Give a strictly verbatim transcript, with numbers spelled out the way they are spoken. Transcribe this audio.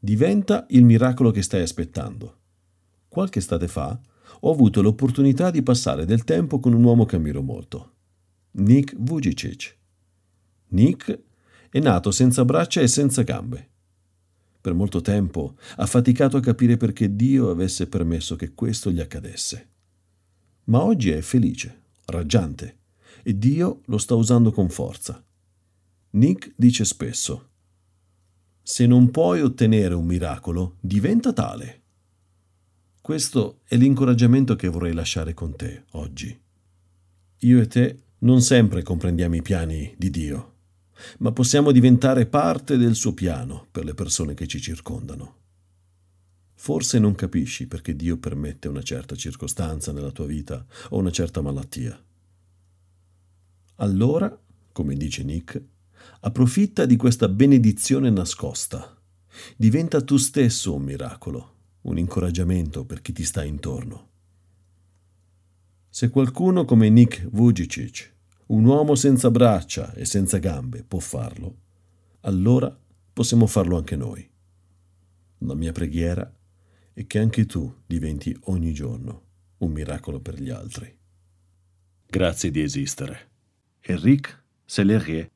Diventa il miracolo che stai aspettando. Qualche estate fa ho avuto l'opportunità di passare del tempo con un uomo che ammiro molto, Nick Vujicic. Nick è nato senza braccia e senza gambe. Per molto tempo ha faticato a capire perché Dio avesse permesso che questo gli accadesse. Ma oggi è felice, raggiante, e Dio lo sta usando con forza. Nick dice spesso: se non puoi ottenere un miracolo, diventa tale. Questo è l'incoraggiamento che vorrei lasciare con te oggi. Io e te non sempre comprendiamo i piani di Dio, ma possiamo diventare parte del suo piano per le persone che ci circondano. Forse non capisci perché Dio permette una certa circostanza nella tua vita o una certa malattia. Allora, come dice Nick, approfitta di questa benedizione nascosta. Diventa tu stesso un miracolo, un incoraggiamento per chi ti sta intorno. Se qualcuno come Nick Vujicic, un uomo senza braccia e senza gambe, può farlo, allora possiamo farlo anche noi. La mia preghiera è che anche tu diventi ogni giorno un miracolo per gli altri. Grazie di esistere. Éric Sellerier